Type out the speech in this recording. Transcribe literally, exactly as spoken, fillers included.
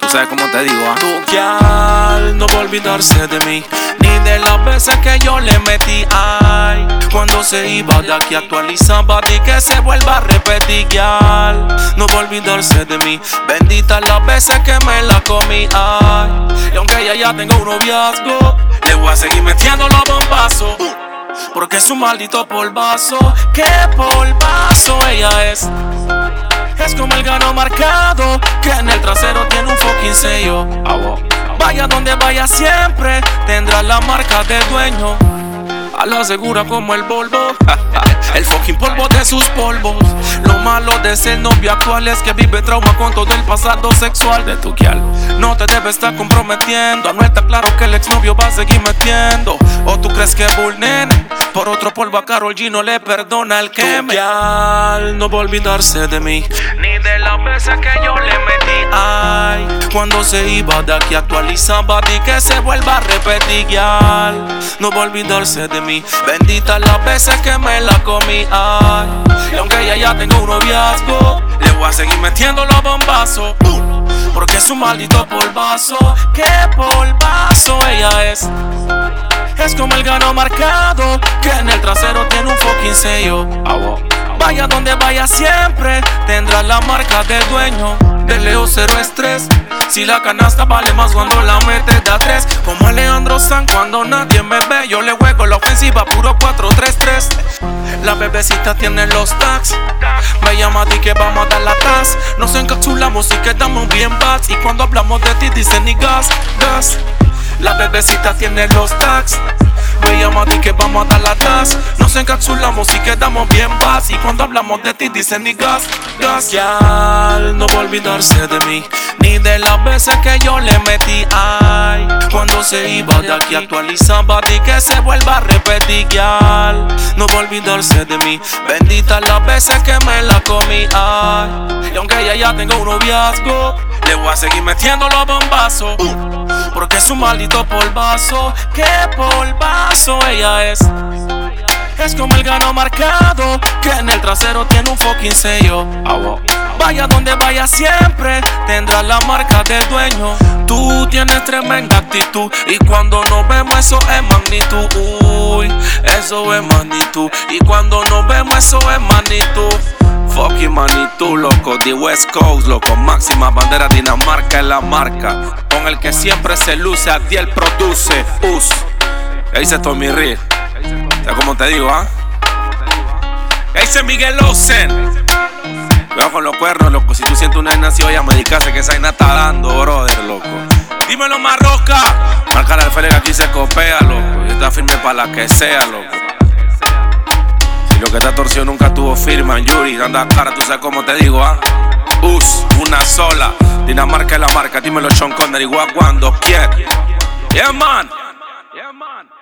sabes cómo te digo, ¿ah? Tu guial no va a olvidarse de mí, ni de las veces que yo le metí. Ay, cuando se iba de aquí actualizaba y que se vuelva a repetir. Guial no va a olvidarse de mí, bendita las veces que me la comí. Ay, y aunque ella ya tenga un noviazgo, le voy a seguir metiendo los bombazos, porque es un maldito polvazo. ¿Qué polvazo ella es? Es como el gano marcado, que en el trasero tiene un fucking sello. Vaya donde vaya siempre tendrá la marca del dueño. A la segura como el Volvo, el fucking polvo de sus polvos. Lo malo de ser novio actual es que vive trauma con todo el pasado sexual de tu guial. No te debes estar comprometiendo, no está claro que el exnovio va a seguir metiendo. O tú crees que Bull nene, por otro polvo a Karol G no le perdona el que me. Tu guial no va a olvidarse de mí, ni de las veces que yo le metí. Ay, cuando se iba de aquí actualizaba y que se vuelva a repetir. Guial no va a olvidarse de mí, bendita las veces que me la comí. Ay, y aunque ella ya tenga un noviazgo, le voy a seguir metiendo los bombazos, porque es un maldito polvazo. ¿Qué polvazo ella es? Es como el gano marcado, que en el trasero tiene un fucking sello. Vaya donde vaya siempre tendrá la marca del dueño. De Leo cero estrés, si la canasta vale más cuando la metes de a tres. Como Alejandro Sanz cuando nadie me ve, yo le juego la ofensiva puro cuatro tres tres. La bebecita tiene los tags, me llama di que vamos a dar la tas. Nos encapsulamos y quedamos bien bats, y cuando hablamos de ti dicen ni gas, gas. La bebecita tiene los tags, me llama di que vamos a dar la tas. Nos encapsulamos y quedamos bien bats, y cuando hablamos de ti dicen ni gas, gas. Guial no va a olvidarse de mí, ni de las veces que yo le metí. Ay, cuando se iba de aquí actualizaba y que se vuelva a repetir. Guial no va a olvidarse de mí, bendita las veces que me la comí. Ay, y aunque ella ya tenga un noviazgo, le voy a seguir metiendo los bombazos, porque es un maldito polvazo. ¿Qué polvazo ella es? Es como el gano marcado, que en el trasero tiene un fucking sello. Vaya donde vaya siempre tendrá la marca del dueño. Tú tienes tremenda actitud, y cuando nos vemos eso es magnitud. Uy, eso es magnitud. Y cuando nos vemos eso es magnitud. Fucking magnitud, loco, de West Coast, loco. Máxima bandera Dinamarca es la marca, con el que siempre se luce, a ti él produce. Us, ahí dice Tommy Reed. ¿Sabes cómo te digo, ah? ¿Qué dice Miguel Osen? Cuidado con los cuernos, loco. Si tú sientes una vaina así, vaya a medicarse, que esa vaina está dando, brother, loco. Dímelo, Marroca. Marca la alférez, aquí se copea, loco. Y está firme para la que sea, loco. Si lo que está torcido nunca tuvo firma, Yuri, anda cara, tú sabes cómo te digo, ah. Us, una sola. Dinamarca es la marca. Dímelo, Sean Connery, Wagwan, dos quiet. Yeah, man. Yeah, man.